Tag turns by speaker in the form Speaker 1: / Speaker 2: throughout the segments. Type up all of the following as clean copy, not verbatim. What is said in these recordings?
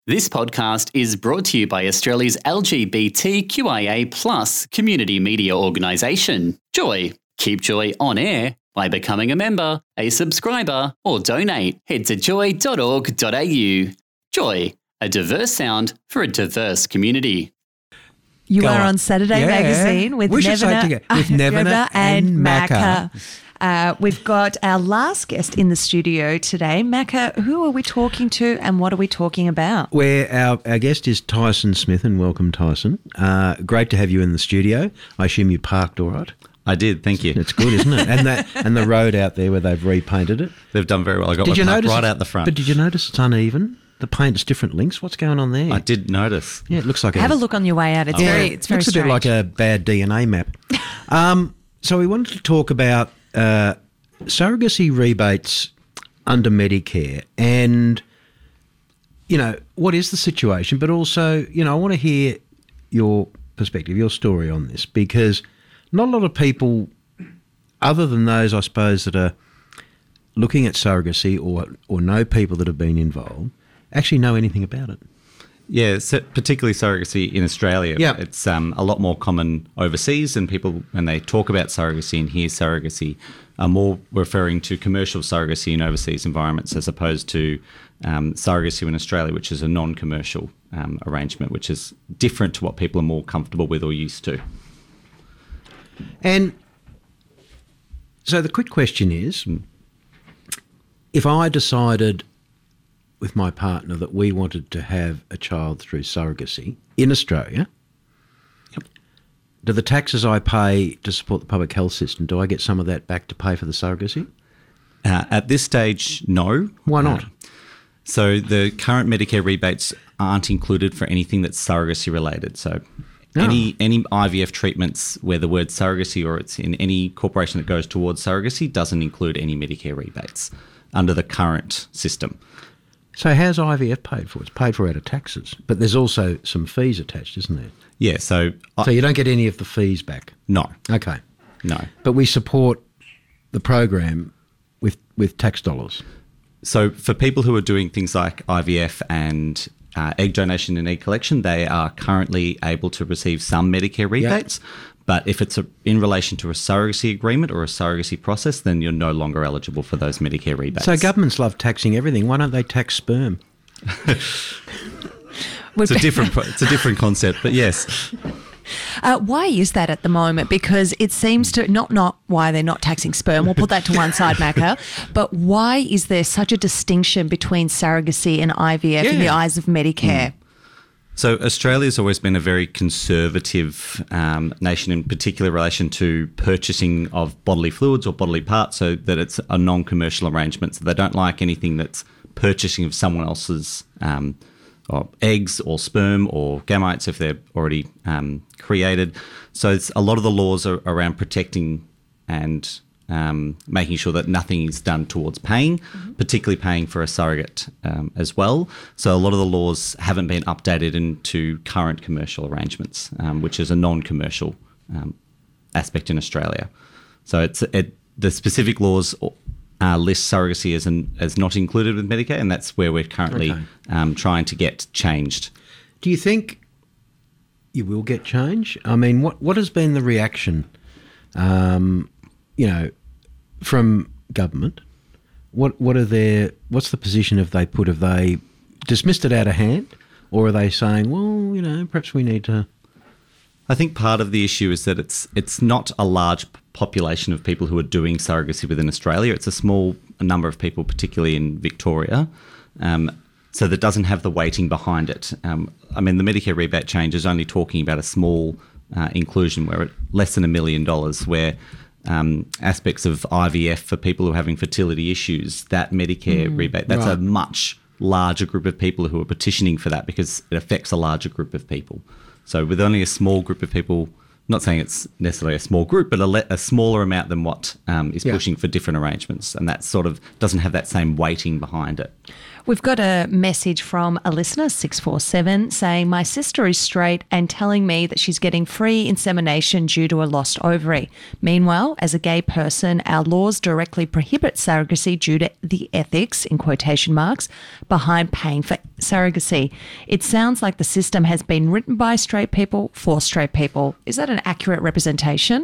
Speaker 1: This podcast is brought to you by Australia's LGBTQIA+ community media organisation, Joy. Keep Joy on air by becoming a member, a subscriber, or donate. Head to joy.org.au. Joy, a diverse sound for a diverse community.
Speaker 2: You are on Saturday Magazine with Nevena and Macca. We've got our last guest in the studio today. Macca, who are we talking to and what are we talking about?
Speaker 3: Our guest is Tyson Smith, and welcome, Tyson. Great to have you in the studio. I assume you parked all right?
Speaker 4: I did, thank you.
Speaker 3: It's good, isn't it? And the road out there where they've repainted it.
Speaker 4: They've done very well. I got my park right out the front.
Speaker 3: But did you notice it's uneven? The paint's different links. What's going on there?
Speaker 4: I did notice.
Speaker 3: Yeah, it looks like
Speaker 2: have a look on your way out. It's very
Speaker 3: looks a bit like a bad DNA map. So we wanted to talk about surrogacy rebates under Medicare and, what is the situation? But also, I want to hear your perspective, your story on this, because not a lot of people, other than those, I suppose, that are looking at surrogacy or know people that have been involved, actually know anything about it.
Speaker 4: Yeah, particularly surrogacy in Australia.
Speaker 3: Yeah.
Speaker 4: It's a lot more common overseas, and people, when they talk about surrogacy and hear surrogacy, are more referring to commercial surrogacy in overseas environments as opposed to surrogacy in Australia, which is a non-commercial arrangement, which is different to what people are more comfortable with or used to.
Speaker 3: And so the quick question is, if I decided with my partner that we wanted to have a child through surrogacy in Australia, do the taxes I pay to support the public health system, do I get some of that back to pay for the surrogacy?
Speaker 4: At this stage, no.
Speaker 3: Why not?
Speaker 4: So the current Medicare rebates aren't included for anything that's surrogacy related. So any IVF treatments where the word surrogacy or it's in any corporation that goes towards surrogacy doesn't include any Medicare rebates under the current system.
Speaker 3: So how's IVF paid for? It's paid for out of taxes, but there's also some fees attached, isn't there?
Speaker 4: Yeah, so
Speaker 3: you don't get any of the fees back?
Speaker 4: No.
Speaker 3: Okay.
Speaker 4: No.
Speaker 3: But we support the program with tax dollars.
Speaker 4: So for people who are doing things like IVF and egg donation and egg collection, they are currently able to receive some Medicare rebates. Yep. But if it's in relation to a surrogacy agreement or a surrogacy process, then you're no longer eligible for those Medicare rebates.
Speaker 3: So governments love taxing everything. Why don't they tax sperm?
Speaker 4: It's a different concept, but yes.
Speaker 2: Why is that at the moment? Because it seems to not why they're not taxing sperm. We'll put that to one side, Macca. But why is there such a distinction between surrogacy and IVF in the eyes of Medicare?
Speaker 4: So Australia's always been a very conservative nation, in particular in relation to purchasing of bodily fluids or bodily parts, so that it's a non-commercial arrangement. So they don't like anything that's purchasing of someone else's or eggs or sperm or gametes if they're already created. So a lot of the laws are around protecting and making sure that nothing is done towards paying, particularly paying for a surrogate as well. So a lot of the laws haven't been updated into current commercial arrangements, which is a non-commercial aspect in Australia. So the specific laws list surrogacy as not included with Medicare, and that's where we're currently trying to get changed.
Speaker 3: Do you think you will get change? I mean, what has been the reaction, from government? What's the position have they dismissed it out of hand, or are they saying, well, perhaps we need to?
Speaker 4: I think part of the issue is that it's not a large population of people who are doing surrogacy within Australia. It's a small number of people, particularly in Victoria, so that doesn't have the weighting behind it. The Medicare rebate change is only talking about a small inclusion where less than $1 million, where aspects of IVF for people who are having fertility issues, that Medicare rebate, that's a much larger group of people who are petitioning for that because it affects a larger group of people. So with only a small group of people, not saying it's necessarily a small group, but a smaller amount than what is pushing for different arrangements, and that sort of doesn't have that same weighting behind it.
Speaker 2: We've got a message from a listener, 647, saying, my sister is straight and telling me that she's getting free insemination due to a lost ovary. Meanwhile, as a gay person, our laws directly prohibit surrogacy due to the ethics, in quotation marks, behind paying for surrogacy. It sounds like the system has been written by straight people for straight people. Is that an accurate representation?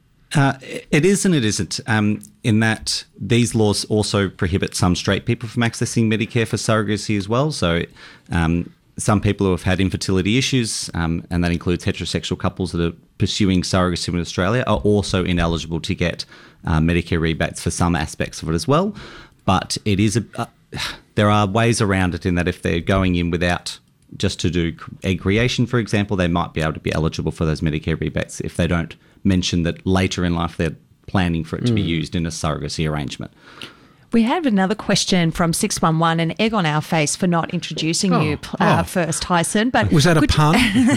Speaker 4: It is and it isn't, in that these laws also prohibit some straight people from accessing Medicare for surrogacy as well. So some people who have had infertility issues, and that includes heterosexual couples that are pursuing surrogacy in Australia, are also ineligible to get Medicare rebates for some aspects of it as well. But it is there are ways around it in that if they're going in without just to do egg creation, for example, they might be able to be eligible for those Medicare rebates if they don't mention that later in life they're planning for it to be used in a surrogacy arrangement.
Speaker 2: We have another question from 611, an egg on our face for not introducing you first, Tyson. But
Speaker 3: was that a pun?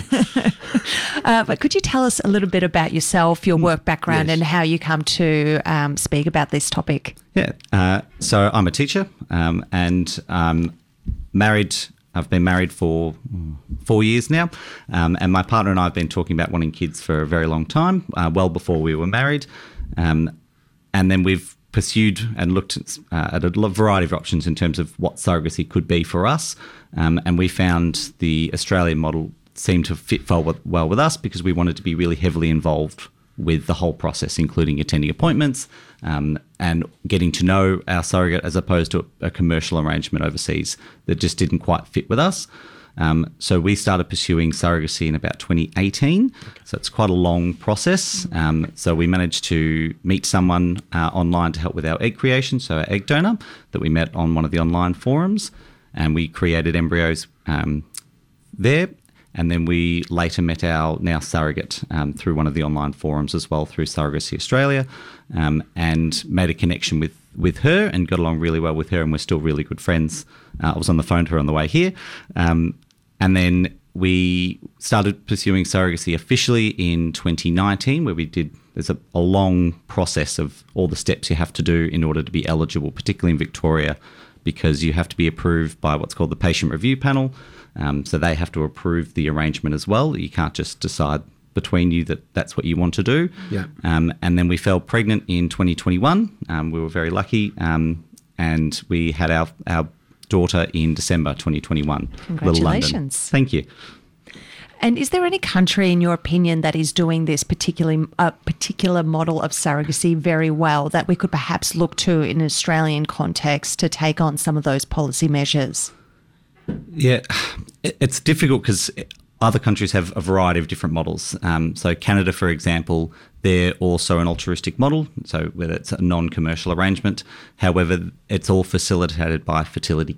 Speaker 2: But could you tell us a little bit about yourself, your work background, and how you come to speak about this topic?
Speaker 4: Yeah, so I'm a teacher and married. I've been married for 4 years now, and my partner and I have been talking about wanting kids for a very long time, well before we were married. And then we've pursued and looked at a variety of options in terms of what surrogacy could be for us. And we found the Australian model seemed to fit well with us because we wanted to be really heavily involved with the whole process, including attending appointments and getting to know our surrogate, as opposed to a commercial arrangement overseas that just didn't quite fit with us. So we started pursuing surrogacy in about 2018. So it's quite a long process. So we managed to meet someone online to help with our egg creation, so our egg donor, that we met on one of the online forums, and we created embryos there. And then we later met our now surrogate through one of the online forums as well, through Surrogacy Australia, and made a connection with her and got along really well with her, and we're still really good friends. I was on the phone to her on the way here. And then we started pursuing surrogacy officially in 2019, where there's a long process of all the steps you have to do in order to be eligible, particularly in Victoria, because you have to be approved by what's called the Patient Review Panel. So they have to approve the arrangement as well. You can't just decide between you that that's what you want to do.
Speaker 3: Yeah.
Speaker 4: And then we fell pregnant in 2021. We were very lucky, and we had our daughter in December 2021.
Speaker 2: Congratulations.
Speaker 4: Thank you.
Speaker 2: And is there any country, in your opinion, that is doing this particular model of surrogacy very well that we could perhaps look to in an Australian context to take on some of those policy measures?
Speaker 4: Yeah, it's difficult because other countries have a variety of different models. So Canada, for example, they're also an altruistic model, so whether it's a non-commercial arrangement. However, it's all facilitated by fertility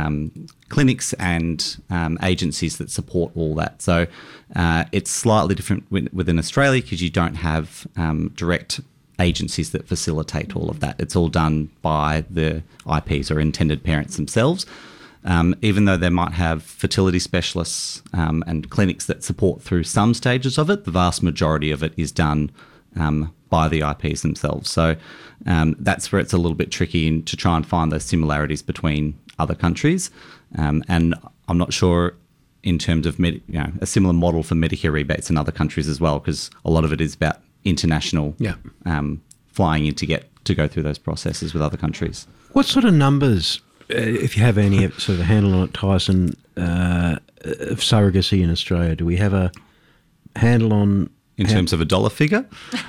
Speaker 4: clinics and agencies that support all that. So it's slightly different within Australia because you don't have direct agencies that facilitate all of that. It's all done by the IPs or intended parents themselves. Even though they might have fertility specialists and clinics that support through some stages of it, the vast majority of it is done by the IPs themselves. So that's where it's a little bit tricky to try and find those similarities between other countries. And I'm not sure in terms of a similar model for Medicare rebates in other countries as well, because a lot of it is about international flying in to go through those processes with other countries.
Speaker 3: What sort of numbers, if you have any sort of handle on it, Tyson, of surrogacy in Australia? Do we have a handle on...
Speaker 4: In terms of a dollar figure?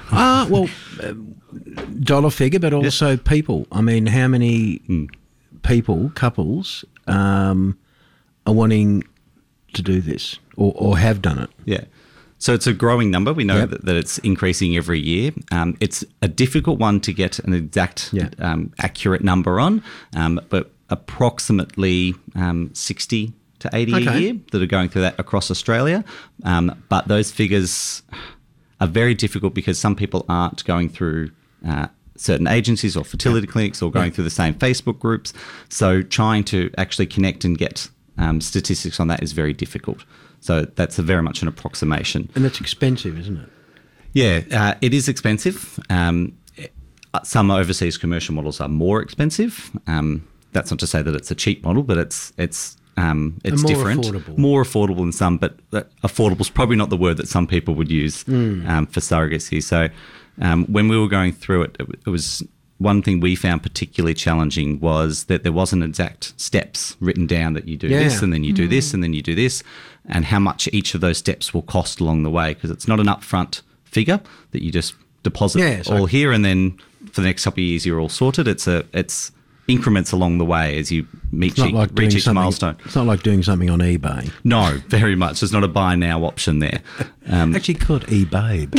Speaker 3: Dollar figure, but also people. I mean, how many people, couples, are wanting to do this or have done it?
Speaker 4: Yeah. So it's a growing number. We know that it's increasing every year. It's a difficult one to get an exact accurate number on, but approximately 60 to 80 a year that are going through that across Australia. But those figures are very difficult because some people aren't going through certain agencies or fertility clinics or going through the same Facebook groups. So trying to actually connect and get statistics on that is very difficult. So that's very much an approximation.
Speaker 3: And that's expensive, isn't it?
Speaker 4: Yeah, it is expensive. Some overseas commercial models are more expensive. that's not to say that it's a cheap model, but it's
Speaker 3: more
Speaker 4: different,
Speaker 3: affordable.
Speaker 4: More affordable than some, but affordable is probably not the word that some people would use for surrogacy. So when we were going through it, it was one thing we found particularly challenging was that there wasn't exact steps written down that you do this and then you do this and then you do this, and how much each of those steps will cost along the way, because it's not an upfront figure that you just deposit all here and then for the next couple of years you're all sorted. It's increments along the way as you reach each milestone.
Speaker 3: It's not like doing something on eBay.
Speaker 4: No, very much. There's not a buy now option there.
Speaker 3: Actually called eBabe.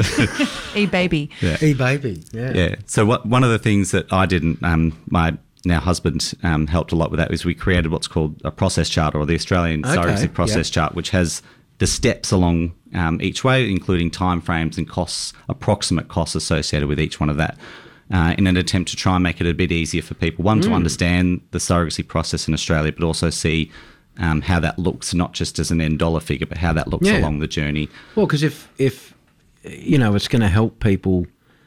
Speaker 2: eBaby.
Speaker 3: Yeah. eBaby, yeah.
Speaker 4: Yeah. So one of the things that I did, my now husband helped a lot with that, is we created what's called a process chart, or the Australian surrogacy process chart, which has the steps along each way, including timeframes and costs, approximate costs associated with each one of that. In an attempt to try and make it a bit easier for people, to understand the surrogacy process in Australia, but also see how that looks, not just as an end dollar figure, but how that looks along the journey.
Speaker 3: Well, because if it's going to help people,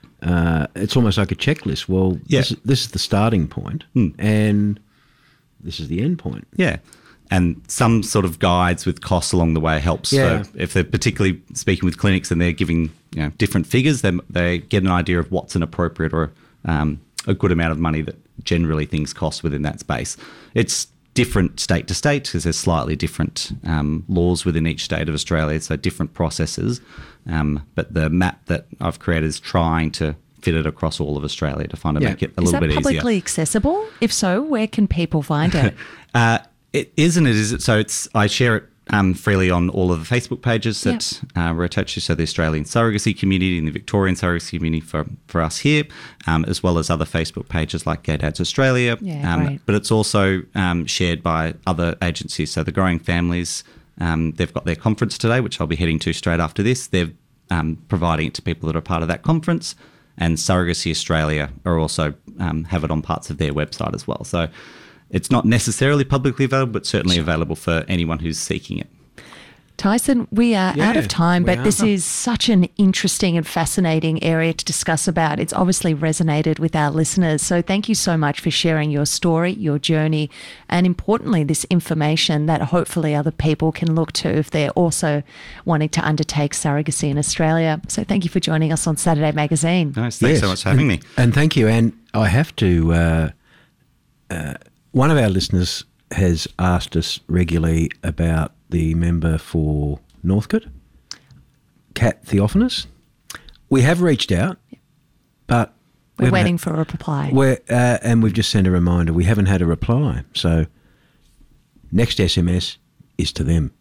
Speaker 3: it's almost like a checklist. Well, this is the starting point, and this is the end point.
Speaker 4: Yeah. And some sort of guides with costs along the way helps. Yeah. So if they're particularly speaking with clinics and they're giving different figures, then they get an idea of what's an appropriate or a good amount of money that generally things cost within that space. It's different state to state because there's slightly different laws within each state of Australia, so different processes. But the map that I've created is trying to fit it across all of Australia to find make it a little bit easier.
Speaker 2: Is that publicly accessible? If so, where can people find it?
Speaker 4: It is and it isn't. So I share it freely on all of the Facebook pages that we're attached to. So the Australian surrogacy community and the Victorian surrogacy community for us here, as well as other Facebook pages like Gay Dads Australia. But it's also shared by other agencies. So the Growing Families, they've got their conference today, which I'll be heading to straight after this. They're providing it to people that are part of that conference. And Surrogacy Australia are also have it on parts of their website as well. So it's not necessarily publicly available, but certainly available for anyone who's seeking it.
Speaker 2: Tyson, we are out of time, but this is such an interesting and fascinating area to discuss about. It's obviously resonated with our listeners. So thank you so much for sharing your story, your journey, and importantly, this information that hopefully other people can look to if they're also wanting to undertake surrogacy in Australia. So thank you for joining us on Saturday Magazine.
Speaker 4: Nice. Thanks so much for having me.
Speaker 3: And thank you. And I have to... one of our listeners has asked us regularly about the member for Northcote, Kat Theophanous. We have reached out, but
Speaker 2: we're waiting for a reply.
Speaker 3: And we've just sent a reminder. We haven't had a reply. So next SMS is to them.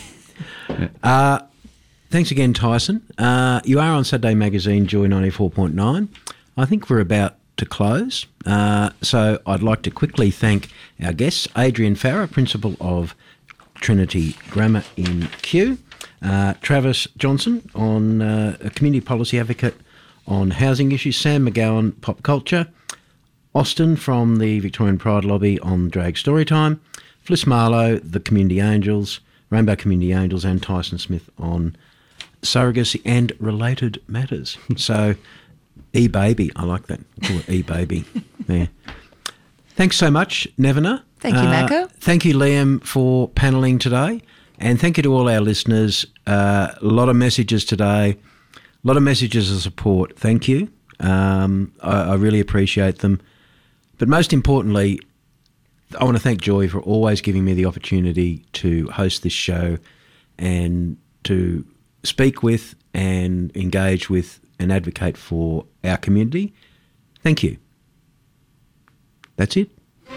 Speaker 3: Thanks again, Tyson. You are on Saturday Magazine, Joy 94.9. I think we're about to close. So I'd like to quickly thank our guests, Adrian Farrer, Principal of Trinity Grammar in Kew, Travis Johnson, on a Community Policy Advocate on housing issues, Sam McGowan, Pop Culture, Austin from the Victorian Pride Lobby on Drag Storytime, Fliss Marlowe, the Community Angels, Rainbow Community Angels, and Tyson Smith on surrogacy and related matters. So eBaby, I like that. Call it eBaby. Yeah. Thanks so much, Nevena.
Speaker 2: Thank you, Mako.
Speaker 3: Thank you, Liam, for panelling today. And thank you to all our listeners. A lot of messages today, a lot of messages of support. Thank you. I really appreciate them. But most importantly, I want to thank Joy for always giving me the opportunity to host this show and to speak with and engage with and advocate for our community. Thank you. That's it.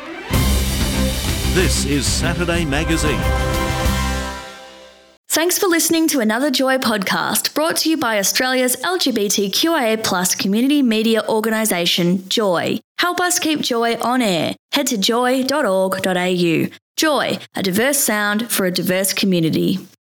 Speaker 5: This is Saturday Magazine.
Speaker 6: Thanks for listening to another Joy podcast brought to you by Australia's LGBTQIA+ community media organisation, Joy. Help us keep Joy on air. Head to joy.org.au. Joy, a diverse sound for a diverse community.